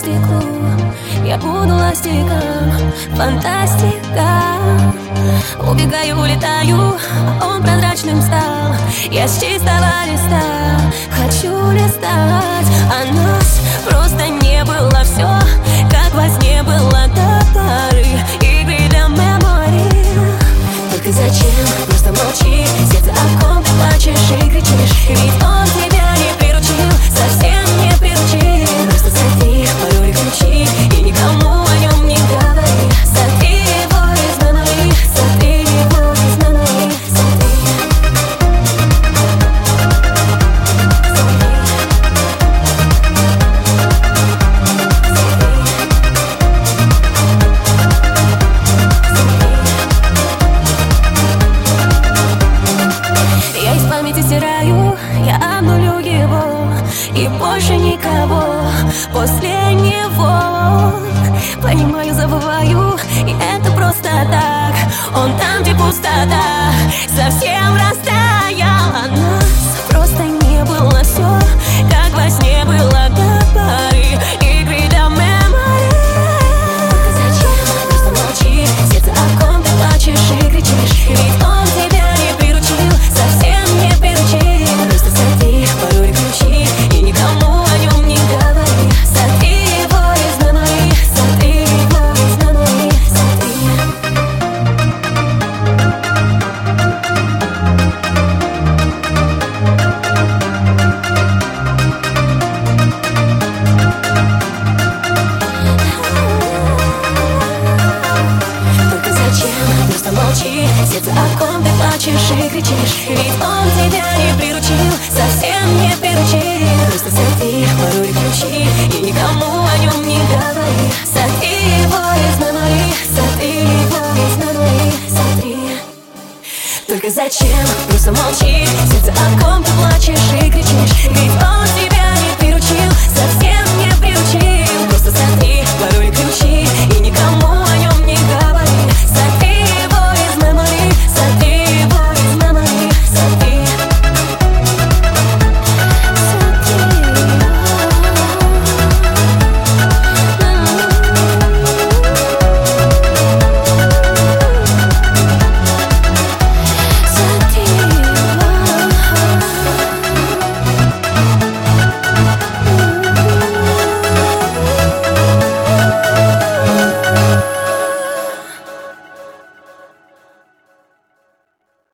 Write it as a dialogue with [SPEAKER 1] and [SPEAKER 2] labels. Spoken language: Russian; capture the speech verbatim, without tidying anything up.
[SPEAKER 1] стеклу, я буду ластиком, фантастика. Убегаю, улетаю, а он прозрачным стал. Я с чистого листа хочу листать, а нас просто не было. Все, как во сне было до поры игры для мемори. Только зачем просто молчи, сердце о ком ты плачешь и кричишь, ведь он тебя не приручил, совсем не приручил. Просто сотри пароль и ключи и никому о нем не говори. Сотри его из мемори, сотри его из мемори, сотри. Я из памяти стираю, я обнулю его, и больше никого после него. Понимаю, забываю, и это просто так. Он там, где пустота, совсем растаял. А нас просто не было. Все, как во сне было до поры игры для мемори. Только зачем просто молчи, сердце о ком ты плачешь и кричишь, ведь он тебя не приручил, совсем не приручил. Просто сотри пароль и ключи и никому о нем не говори. Сотри его из мемори, сотри его из мемори, сотри. Только зачем просто молчи, сердце о ком ты плачешь и кричишь, ведь он тебя не приручил, совсем не приручил. Просто сотри пароль и ключи и никому о нем не говори. Сотри его из мемори, сотри его из мемори, сотри. Только зачем просто молчи, сердце о ком ты плачешь и кричишь, ведь он тебя